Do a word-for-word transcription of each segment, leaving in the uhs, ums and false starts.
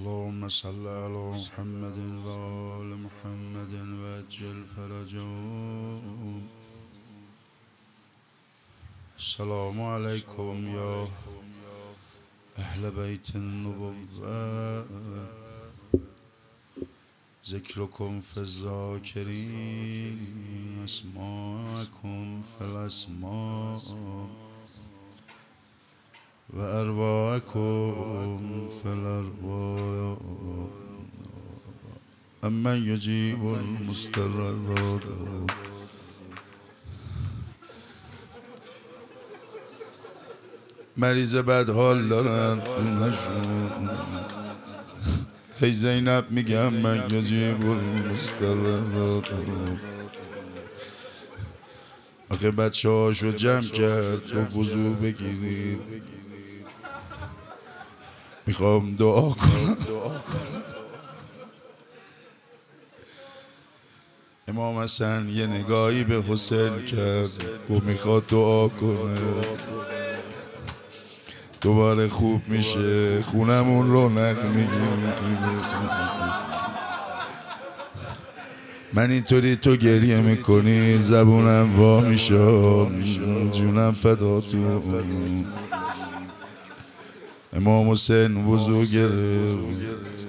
اللهم صل على محمد وآل محمد وعجل فرجهم. السلام عليكم يا أهل بيت النبوة، ذكركم في الذاكرين أسماءكم في الأسماء وأرواحكم في الأرواح. أمن يجيب المضطر إذا دعاه. مریض بد حال دارن خونشون، هی زینب میگم من یجیب المضطر اذا دعاه. آخه بچه هاشو جمع کرد و وضو بگیرید، میخوام دعا کنم. امام حسن یه نگاهی به حسین کرد و میخواد دعا کنه دوباره خوب میشه، خونمون رونق میگیره. من اینطوری تو گریه میکنی زبونم وا میشه، جونم فدا تو. امام حسین وضو گرفت،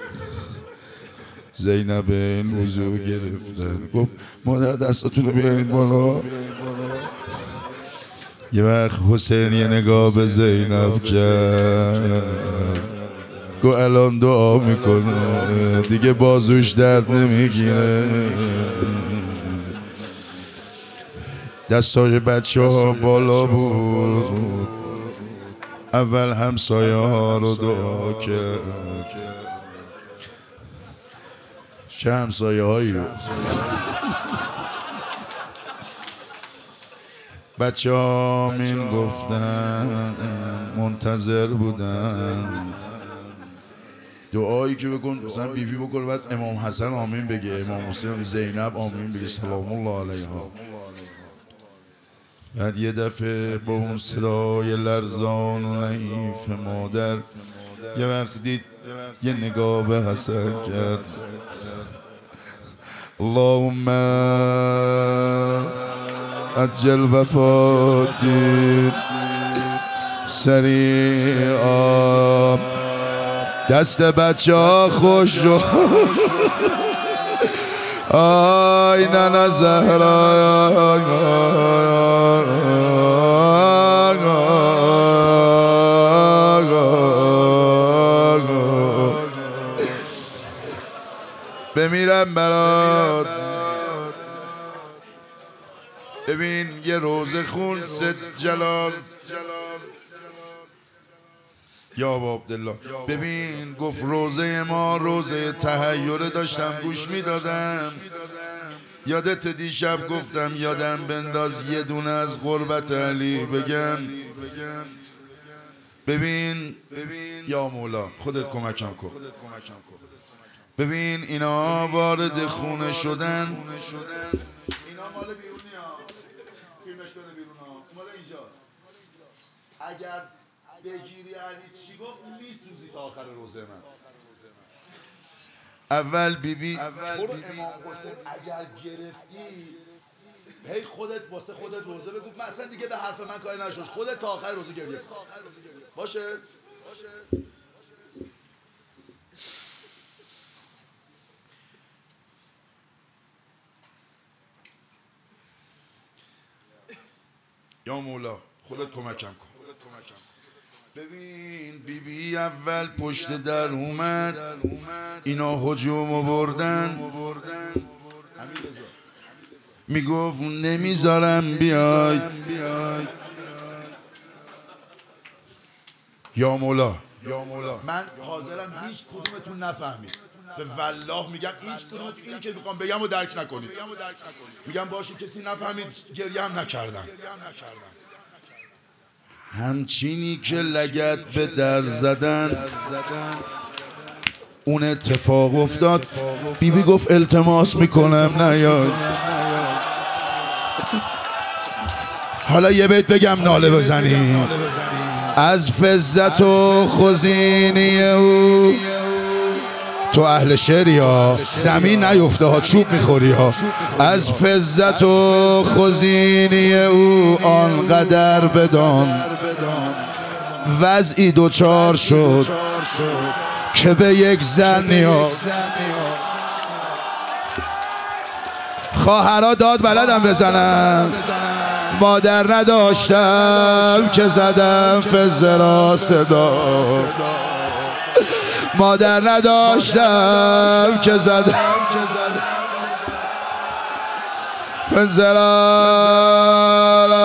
زینب این وضو گرفتن. گفت مادر دستاتون رو بیارید بالا. یه وقت حسین یه نگاه به زینب کرد، گفت الان دعا میکنه دیگه بازوش درد نمیگیره. دستاش بچه ها بالا بود، اول همسایه ها رو دعا کرد. چه همسایه هایی رو؟ بچه ها آمین گفتن، منتظر بودن دعایی که بکن مثلا بیبی بکن و از امام حسن آمین بگه، امام حسین زینب آمین بگه سلام الله علیها. بعد یه دفعه با اون صدای لرزان و نحیف مادر یه وقت دید، یه نگاه به حسن کرد. اللهم عجل وفاتی سریعا. دست بچه ها خوش رو آی نانا زهرا. بمیرم برات. ببین یه روزه خون ست جلال یا ابا عبدالله. ببین گفت روزه ما روزه تحیره، داشتم گوش میدادم. یادت دیشب گفتم یادم بنداز یه دونه از قربت علی بگم. ببین یا مولا خودت کمکم کن. ببین اینا وارد خونه شدن، اینا مال بیرونی ها، فیلمش بده بیرون ها، مال اینجاست. اگر بگیری علی چی گفت میسوزی تا آخر روزه من. اول بیبی تو رو امام حسین اگر گرفتی هی خودت واسه خودت روزه بگو، من اصلا دیگه به حرف من کاری نشوش، خودت تا آخر روزه گریه باشه. یا مولا خودت کمکم کن. ببین بیبی بی اول پشت در اومد، اینا هجومو بردن. میگفت نمیذارم بیای. یا مولا من حاضرم هیچ کدومتون نفهمید، به والله میگم هیچ کدومتون این که میخوام بگم و درک نکنید. میگم باشه کسی نفهمید گریه هم نکردن. همچینی که لگد به در زدن اون اتفاق افتاد. بیبی گفت التماس میکنم نیای. حالا یه بیت بگم ناله بزنی. از فزت و خزینی او تو اهل شعری ها، زمین نیفته ها، چوب میخوری ها. از فزت و خزینی او آنقدر بدان، وضعی دوچار شد که به یک زن نیاز. خواهرها داد بلدم بزنم، مادر نداشتم که زدم فزه را صدا. مادر نداشتم که زدم فزه را.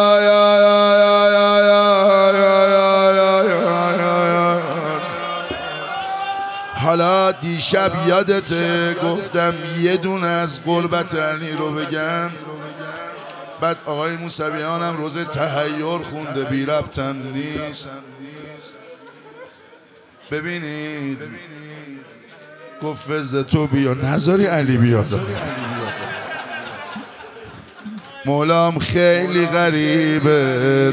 حالا دیشب یادته گفتم یه دونه از قربت علی رو بگم، بعد آقای موسویان هم روز تحیر خونده، بی ربطم نیست. ببینید گفت فزه تو بیا، نذاری علی بیاد. مولام خیلی غریبه،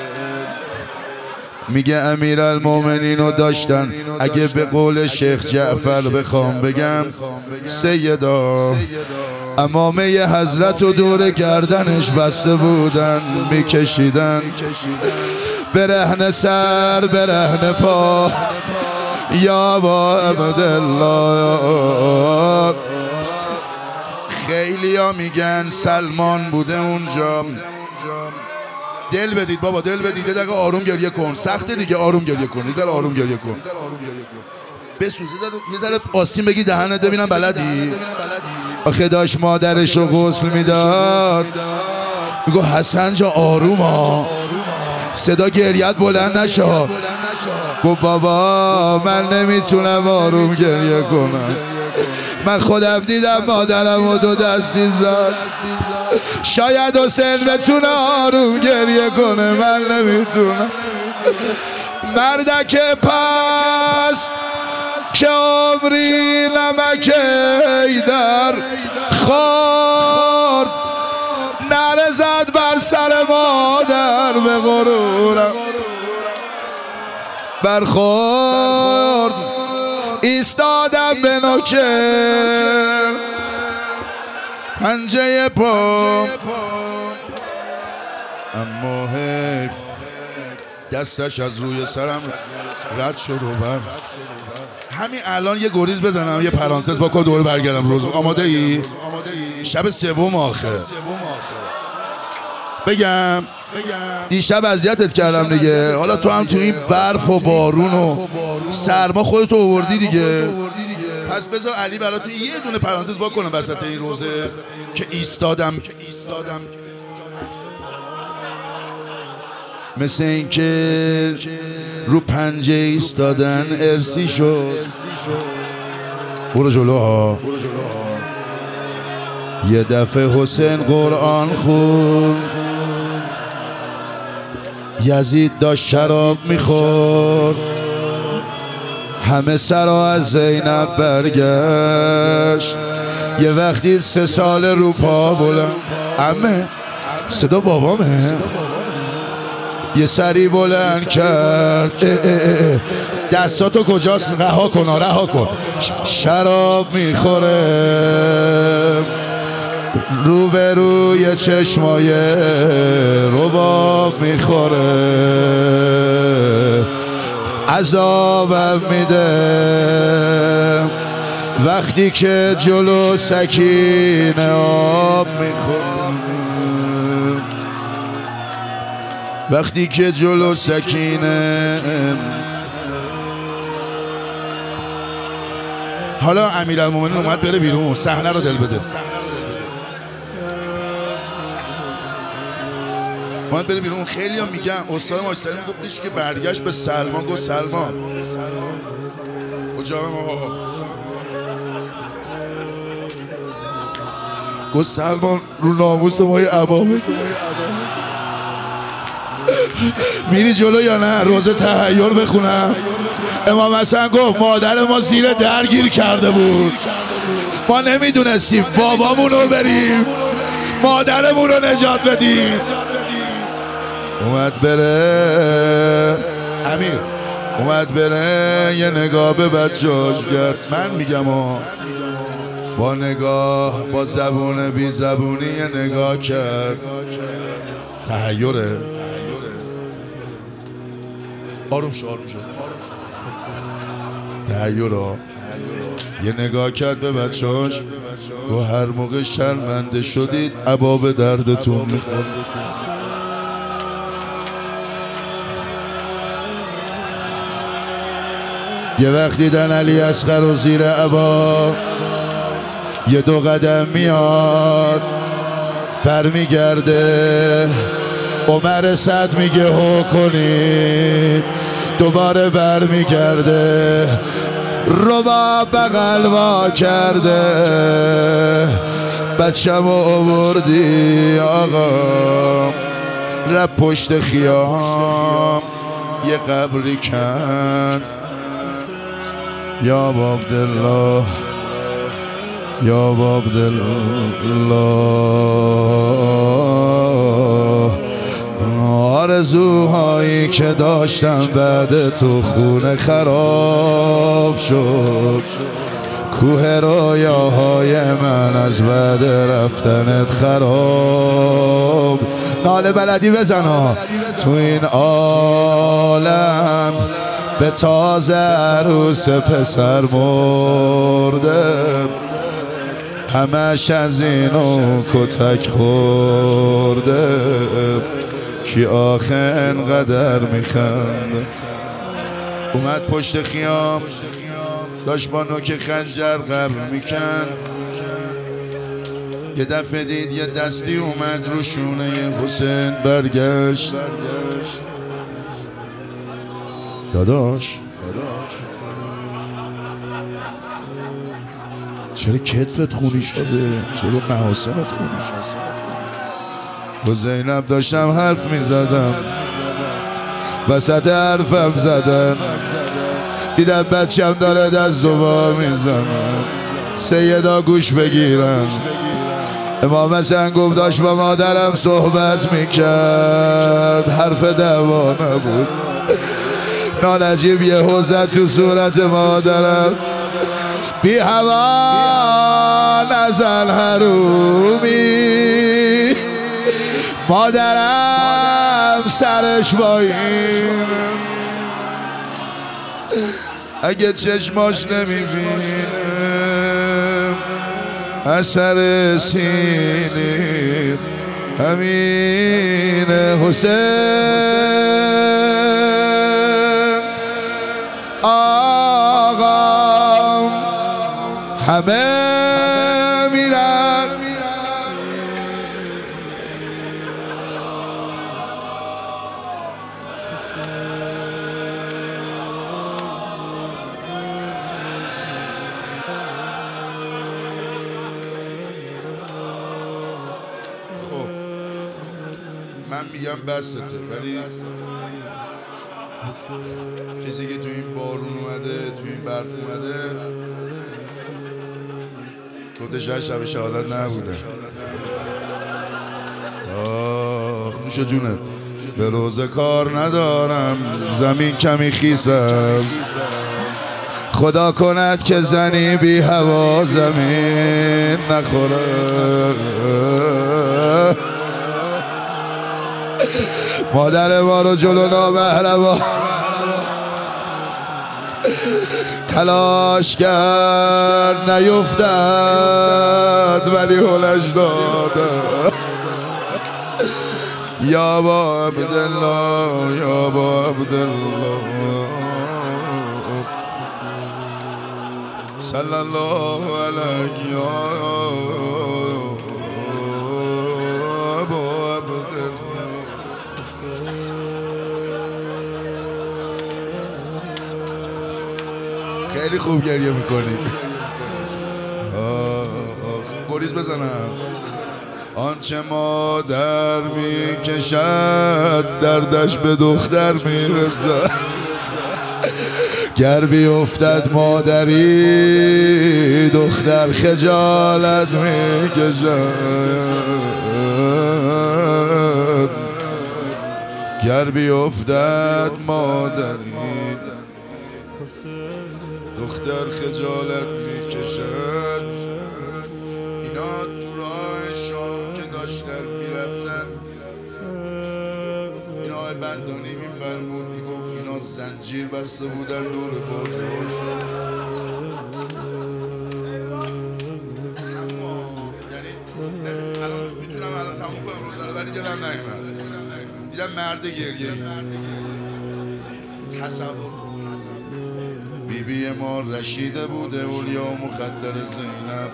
میگه امیرالمومنین رو داشتن، اگه به قول شیخ جعفر بخوام بگم، سیدا امامه حضرت و دور گردنش بسته بودن، میکشیدن برهنه سر برهنه پا. یا با عبدالله. خیلی ها میگن سلمان بوده اونجا. دل بدید بابا، دل بدید، یه دقیقه آروم گریه کن. سخته دیگه، آروم گریه کن، یه ذره آروم گریه کن. بسوز یه ذره آسین بگی دهنت ببینم بلدی. آخه داشت مادرش رو غسل میداد، میگو حسن جا آروم ها، صدا گریت بلند نشا. گو بابا من نمیتونم آروم گریه کنم، من خودم دیدم مادرم و دو دستی زد. شاید حسین بتونه آروم گریه کنه، من نمیتونم. مردک پس که عمری نمک ایدر خورد، نرزد بر سر مادر به غرورم برخورد. ایستادم به نوکه پنجه پا، اما حیف دستش از روی سرم رد شد و بر. همین الان یه گریز بزنم، یه پرانتز با کن دوره برگردم. روز آماده ای؟ شب سوم آخه بگم دیشب اذیتت کردم دیگه، حالا تو هم تو این برف و بارون و سرما خودتو آوردی دیگه. پس بذار علی براتون یه دونه پرانتز با کنم وسط این روزه که ایستادم. مثل این که رو پنجه ایستادن ارسی شد. برو جلو ها. یه دفعه حسین قرآن خون، یزید داشت شراب میخورد، همه سرا از زینب برگشت. یه وقتی سه سال رو پا بلند، امه صدا بابامه، یه سری بلند کرد. اه اه اه. دستاتو کجاست؟ رها کن رها کن. شراب میخوره روبروی چشمای رباب میخوره، عذابم میده وقتی که جلو سکینه آب میخوره، وقتی که جلو سکینه. حالا امیرالمومنین اومد بره بیرون، صحنه رو دل بده. اومد بره بیرون. خیلی ها میگن استاد ماجد سلیم گفتش که برگشت به سلمان. گفت سلمان کجا ما؟ گفت سلمان رو ناموس ما یه عبامه. میری جلو یا نه؟ روزه تحیر بخونم. امام حسن گفت مادر ما زیر درگیر کرده بود، ما نمیدونستیم بابامون رو بریم مادرمون رو نجات بدیم. اومد بره امیر اومد بره یه نگاه به بچه‌هاش کرد. من میگم ها با نگاه با زبون بی زبونی یه نگاه کرد. تحیره. آروم شو آروم شو تحیره. یه نگاه کرد به بچه‌هاش گو هر موقع شرمنده شدید عبا به دردتون میخورد. یه وقت دیدن علی اصغر و زیر عبا یه دو قدم میاد بر میگرده. عمر سعد میگه هو کنید دوباره بر میگرده. ربا بغل وا کرده بچم و آوردی آقا رب پشت خیام یه قبری کن. یا عبدالله یا عبدالله آرزوهایی که داشتم بعد تو خونه خراب شد. کوه رویاهای من از بعد رفتنت خراب. ناله بلدی بزنا تو این عالم به تازه عروس پسر مرده همش از اینو کتک خورده کی آخه انقدر میخنده. اومد پشت خیام داشت با نوک خنجر قبر میکن. یه دفعه دید یه دستی اومد رو شونه حسین برگشت. داداش چرا کتفت خونی شده؟ چرا محاسنت خونی شده؟ با زینب داشتم حرف میزدم وسط حرفم زدن دیدم بچم داره دست زبا میزنم. سیدا گوش بگیرم امام حسین گفت داشت با مادرم صحبت میکرد حرف دعوا نبود. نانجیب یه حوزت تو صورت مادرم بی هوا نزن حرومی مادرم سرش با این اگه چشماش نمیبینه اثر سینه همین حسین آقا همه میرن. خب من میگم بسته ولی کسی که تو این بارون اومده تو این برف اومده گفته شاید شب شهادت نبوده. آخ نوش جونت. به روزه کار ندارم زمین کمی خیس است خدا کند که زنی بی هوا زمین نخوره. مادر ما رو جلو نامهربان تلاش کرد نیفتد ولی هلش داده. یا با عبدالله یا با عبدالله صلی الله علیه یا با عبدالله. خیلی خوب گریه میکنی. گریز بزنم. آنچه مادر میکشد دردش به دختر میرسد گر بیفتد مادری دختر خجالت میکشد گر بیفتد مادری دختر خجالت میکشد. اینا تو راه شام که داشتن میرفتن، این آقای بندانی میفرمود میگفت اینا زنجیر بسته بودن دور بازوش. یعنی الان میتونم الان تموم کنم روزه رو، ولی دلم نیومد. دیدم مرد گریه. تصور بی بی ما رشیده بوده اولیا مخدر زینب.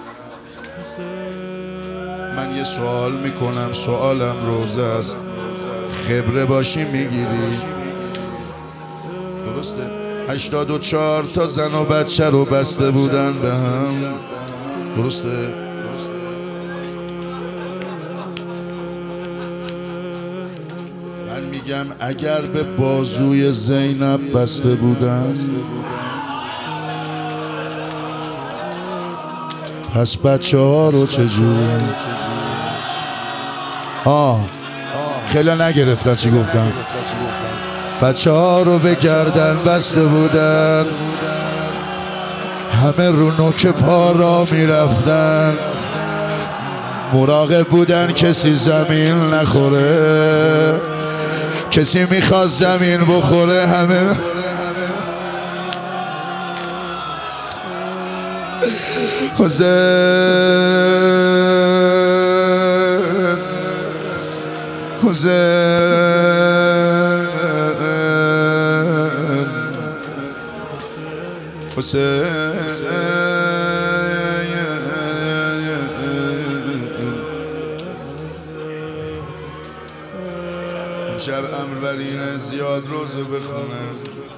من یه سوال میکنم، سوالم روزه است، خبره باشی میگیری؟ درسته؟ هشتاد و چهار تا زن و بچه رو بسته بودن به هم. درسته؟ من میگم اگر به بازوی زینب بسته بودن، پس بچه ها رو چجور؟ آه خیلی نگرفتن چی گفتم. بچه ها رو به گردن بسته بودن، همه رو نوک پا را میرفتن، مراقب بودن کسی زمین نخوره، کسی میخواد زمین بخوره همه حسین حسین حسین امشب امر بر اینه زیاد روزو بخونم.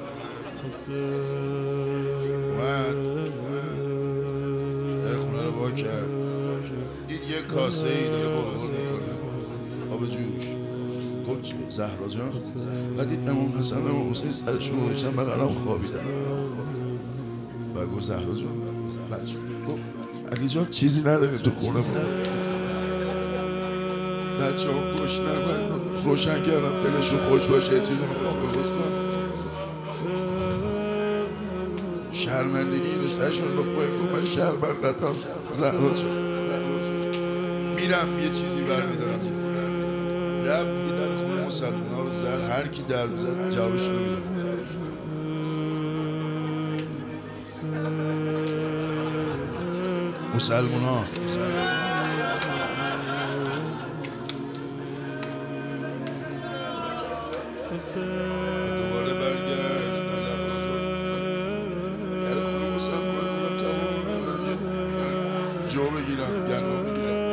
در خونه رو با کرد، این یه کاسه ای داره بلغل میکنه آب جوش. گفت چیه زهرا جان؟ و دید امام حسن امام حسین سرشون رو داشتن بغلم خوابیدن و گفت زهرا جان بچه گفت علی جان چیزی نداریم تو خونه بود. بچه هم گوش نمید روشن کردم دلشون خوش باشه یه چیزی میخوام بگفتم. شرمندگی این سرشون رو باید من شرمندتم زهرا جان میرم یه چیزی برمیدارم. رفت میگه در خونه مسلمان ها رو زد، هر کی در بزد جوابش رو میدم. مسلمان ها دوباره برگشت در خونه مسلمان ها تمام جو بگیرم گندم بگیرم.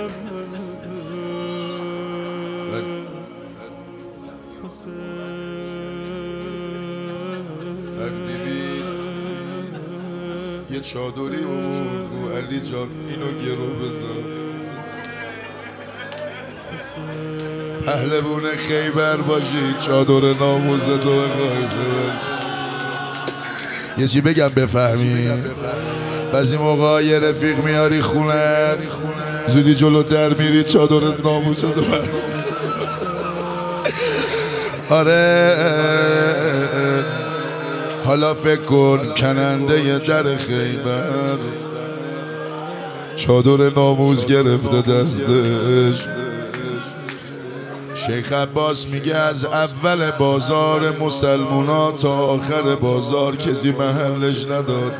بعد ببین یه چادری بود علی جان اینو گرو بذار. پهلوون خیبر باشی چادر ناموز دو خواهشه. یه چی بگم بفهمی؟ بعضی موقع یه رفیق میاری خونه زودی جلوتر میری چادر ناموز دو بر. آره حالا فکر کن کننده ی در خیبر چادر ناموز گرفته دستش. شیخ عباس میگه از اول بازار مسلمونا تا آخر بازار کسی محلش نداد.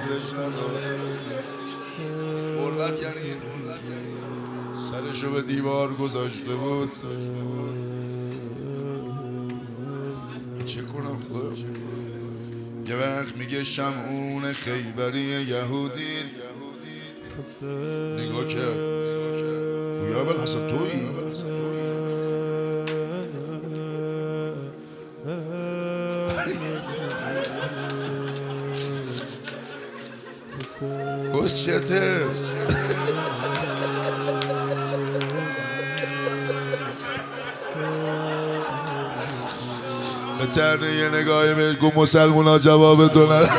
غربت یعنی این سرشو به دیوار گذاشته بود. چه کنم خدا؟ یه وقت میگه شمعون خیبری یهودی نگاه کرد گویا اول حسن تویی؟ گوشته به تنه یه نگاهی بگو مسلمون ها جواب تو ندارن.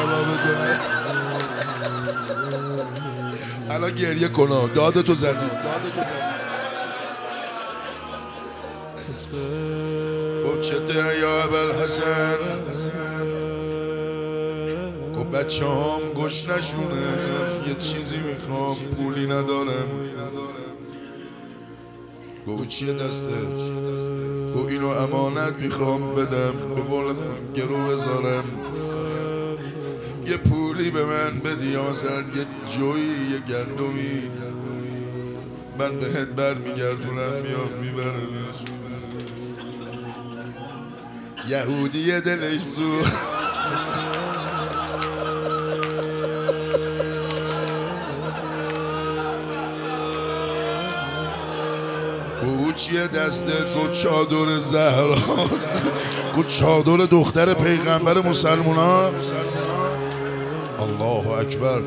الان گریه کنا داد تو زدی گفت چته یا ابوالحسن؟ گفت بچه هم گوش نشونه، یه چیزی میخوام پولی ندارم. گو چیه دسته؟ گو اینو امانت میخوام بدم، به قول خود گرو بذارم. یه پولی به من بدی آزر، یه جویی یه گندمی، من بهت بر میگردونم میام میبرمش. یهودی دلش سوخت گو چیه دستت؟ گو چادر زهرا، گو چادر دختر پیغمبر مسلمونا. الله اکبر.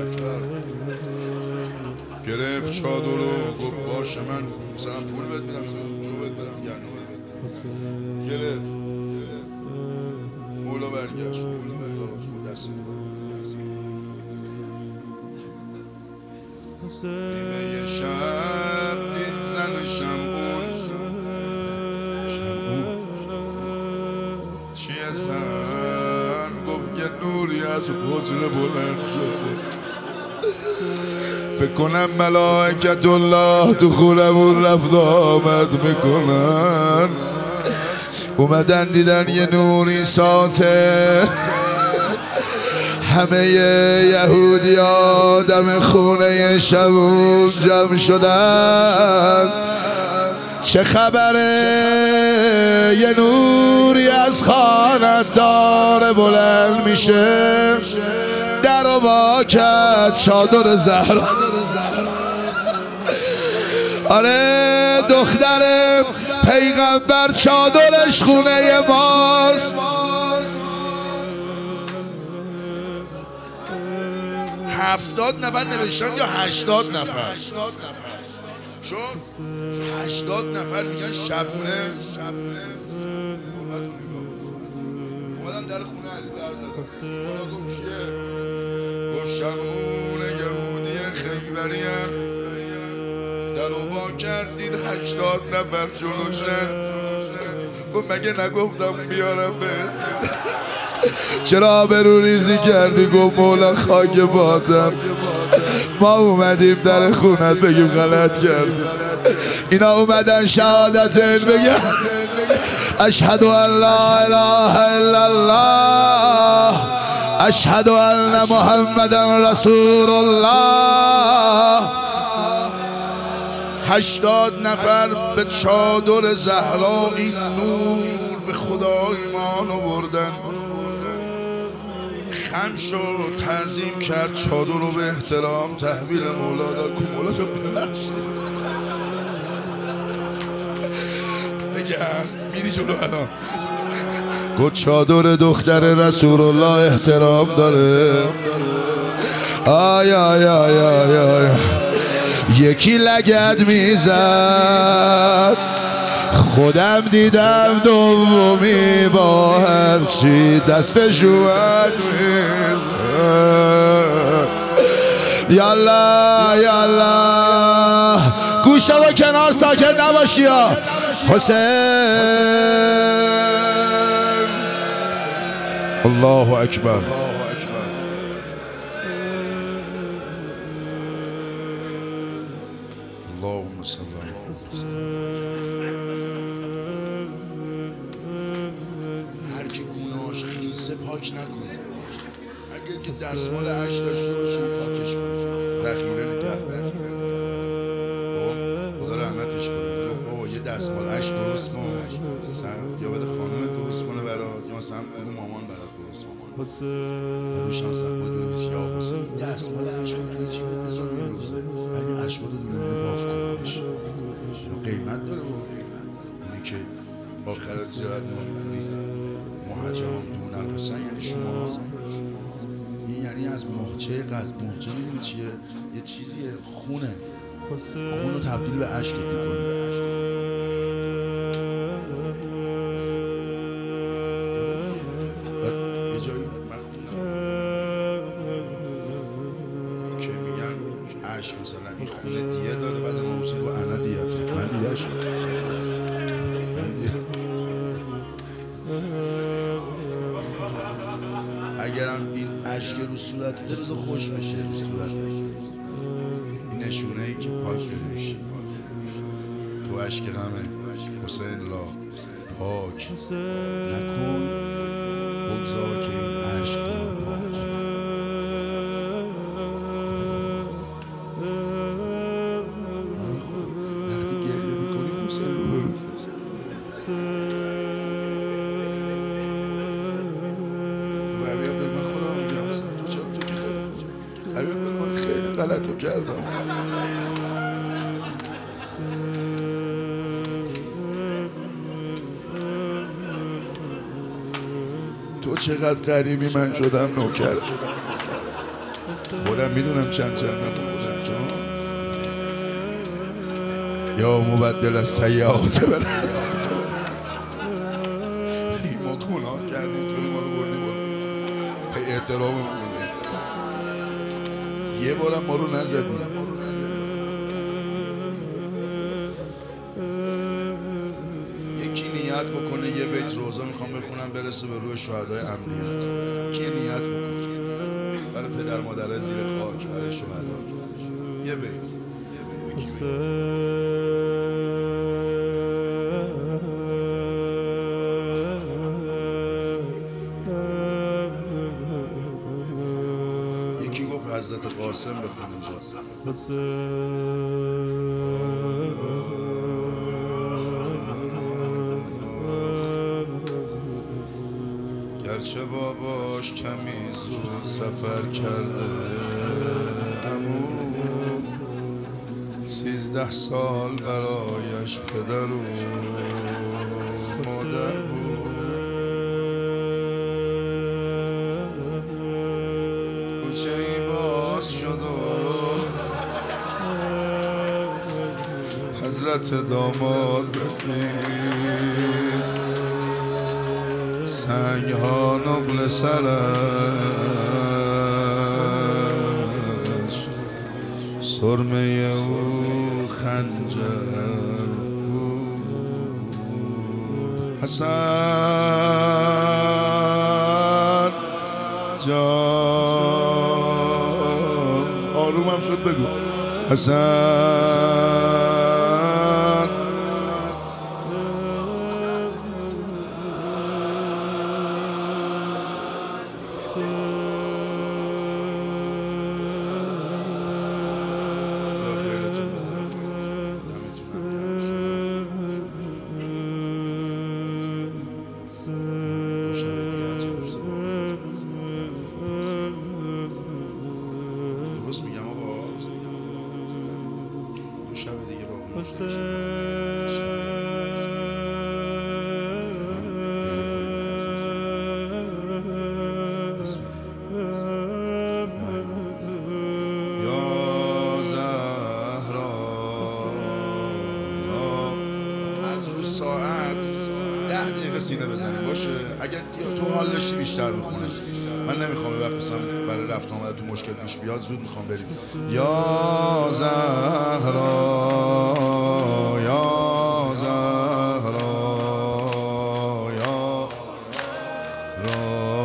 گرفت چادر رو، گفت باشه من مثلا پول بهت میدم، جو بهت بدم، گندم بهت بدم. گرفت مولا برگشت، مولا برگشت دست نیمه شب دید زن شمعون، شمعون چیه زن؟ گفت یه نوری از حجره بلند شده، فکر کنم ملائکت الله تو خونمون رفت آمد میکنن. اومدن دیدن یه نوری ساته، همه یهودی ها دم خونه شمعون جمع شدن. چه خبره؟ یه نوری از خانت داره بلند میشه. در و وا کرد چادر زهرا. آره دختر پیغمبر چادرش خونه ماست. هفتاد نفر نوشتن یا هشتاد نفر؟ چون هشتاد نفر میگن شبونه. اومدن در خونه علی در زدن. گفت کیه؟ گفت شمعون یهودی خیبریم. در و وا کرد دید هشتاد نفر جلوشن. گفت مگه نگفتم بیارم بهت؟ چرا آبرو ریزی کردی؟ گفت مولا خاک بادم، ما اومدیم در خونت بگیم غلط کردیم. اینا اومدن شهادت بگم اشهد ان لا اله الا الله، اشهد ان محمدا رسول الله. هشتاد نفر به چادر زهرا این نور به خدا ایمان آوردن. خم شد، تعظیم کرد، چادر رو به احترام تحویل مولا داد. که مولا رو ببخشید بگم میری جلو الان. گفت چادر دختر رسول الله احترام داره. آی آی آی آی آی یکی لگد میزد، خودم دیدم دومی با هرچی دستش اومد میزد. یالا یالا گوشه و کنار ساکت نباشی ها. حسین الله اکبر. اللهم صل علی هر کی گناهاش خیسه پاک نکنه. اگر که دستمال عشق داشته باشه پاکش کنه، ذخیره نگه داره. خدا رحمتش کنه. گفت بابا یه دستمال عشق درست کن، یا بده خانومت درست کنه برات، یا مثلا بگو مامان برات درست کنه. و روش هم مثلا خود بنویسی یا حسین این دستمال عشق رو توی جیبت بذار میروزه، اگه عشق رو دونه باف کنش قیمت داره. با قیمت اونی که آخرت زیارت میکنی محجم دون الحسین یعنی شما. این یعنی از محجه قلب. محجه میدونی چیه؟ یه چیزیه خونه، خون رو تبدیل به عشق میکنی. یه جایی من خوندم که میگن عشق مثلا این خونه دیه داره، بعد ما موسیقی با انا دیه تو من دیه شد. اگرم این اشک رو صورتت بذار خوش بشه رو صورتت. این نشونه ای که پاک بریشی تو اشک غمه حسین را پاک نکن، بگذار که این اشک تو را پاک کن. وقتی گریه میکنی حسین رو بروت خیلی غلط رو کردم. تو چقدر غریبی، من شدم نوکر. خودم میدونم چند چند من خودم جان. یا مبدل از سیئات بالحسنات. ما گناه کردیم تو ما رو بردی برد. احترام میکنه یه بارم ما رو نزدی. یکی نیت بکنه یه بیت روزا میخوام بخونم برسه به روی شهدای امنیت. کی نیت بکنه برای پدر مادرای زیر خاک، برای شهدا یه بیت. یکی گفت حضرت قاسم بخون اینجا. گرچه باباش کمی زود سفر کرده، امو سیزده سال برایش پدر و مادر بود. کوچه ای باز شد و حضرت داماد رسید. سنگ ها نقل سرش، سرمه او خنجر بود. حسن جان آرومم شد بگو. حسن درست میگم آقا. دو شب دیگه باقی یا زهرا. از رو ساعت ده دقیقه سینه بزنیم باشه. اگر تو حال داشتی بیشتر بخونه. من نمیخوام وقت مثلا برای رفت آمد تو مشکل پیش بیاد. زود میخوام بریم. یا زهرا یا زهرا یا را